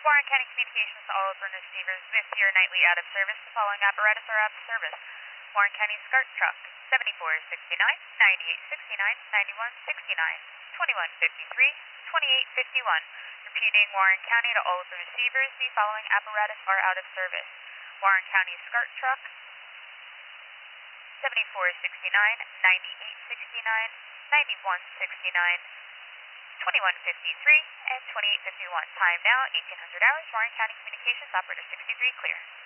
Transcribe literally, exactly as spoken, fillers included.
Warren County Communications to all open receivers with your nightly out of service. The following apparatus are out of service. Warren County SCART truck, seventy-four sixty-nine, ninety-eight sixty-nine, ninety-one sixty-nine, twenty-one fifty-three, twenty-eight fifty-one. Repeating Warren County to all open receivers, the following apparatus are out of service. Warren County SCART truck, seventy-four sixty-nine, ninety-eight sixty-nine, ninety-one sixty-nine, twenty-one fifty-three, and twenty-eight fifty-one. Time now, eighteen hundred hours. Warren County Communications, operator sixty-three, clear.